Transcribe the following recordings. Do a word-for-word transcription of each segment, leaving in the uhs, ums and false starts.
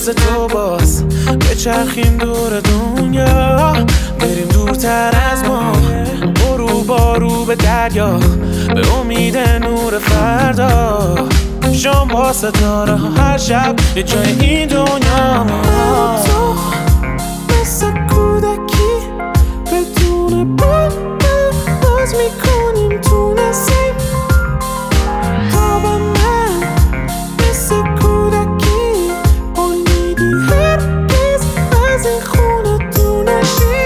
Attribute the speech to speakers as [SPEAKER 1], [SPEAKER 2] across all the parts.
[SPEAKER 1] مثل تو باز بچرخیم دور دنیا، بریم دورتر از ما، برو بارو به دریا، به امید نور فردا. شام با ستاره ها هر شب یه جای این دنیا.
[SPEAKER 2] تو مثل کودکی بدون بود باز میکنیم تو نسیم. خواب من مثل کودکی امیدی هرگز از این خونه تو نشی.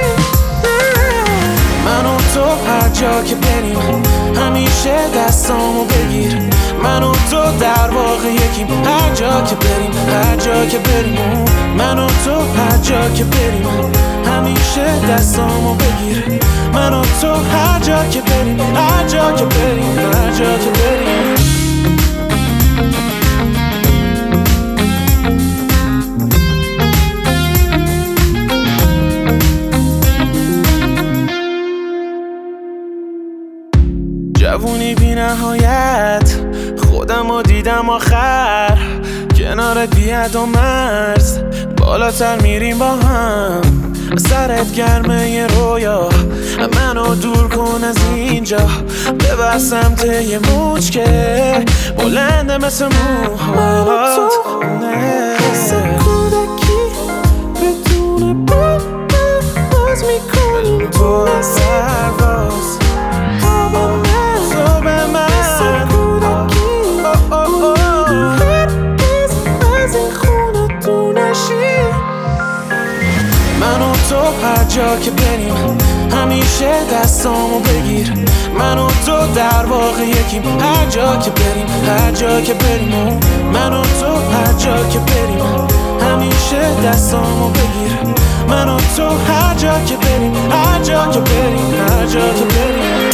[SPEAKER 1] من و تو هر جا که بریم همیشه دستامو بگیر. من و تو در واقع یکیم هر جا که بریم، هر جا که بریم. من و تو هر جا که بریم همیشه دستامو بگیر. من و تو هر جا که بریم، هر جا که بریم، هر جا که بریم. جوونی بی نهایت خودم رو دیدم آخر، کنارت بی حد و مرز بالاتر میریم با هم. سرت گرمه یه رویا منو دور کن از اینجا، ببر سمت یه موج که بلنده مثل موهات.
[SPEAKER 2] مثل کودکی بدون بود باز میکنیم تو نسیم.
[SPEAKER 1] من و تو هر جا که بریم همیشه دستامو بگیر. من و تو در واقع یکیم هر جا که بریم، هر جا که بریم. من و تو هر جا که بریم همیشه دستامو بگیر. من و تو هر جا که بریم، هر جا که بریم، هر جا که بریم.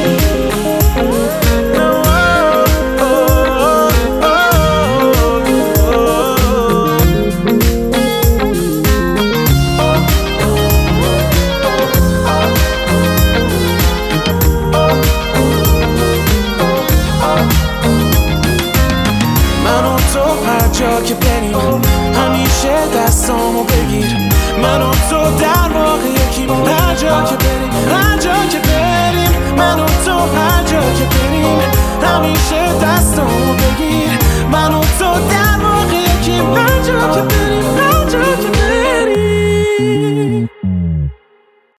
[SPEAKER 1] جا که بریم همیشه دستامو بگیر. من و تو در واقع یکیم هر جا که بریم، هر جا که بریم. من و تو هر جا که بریم همیشه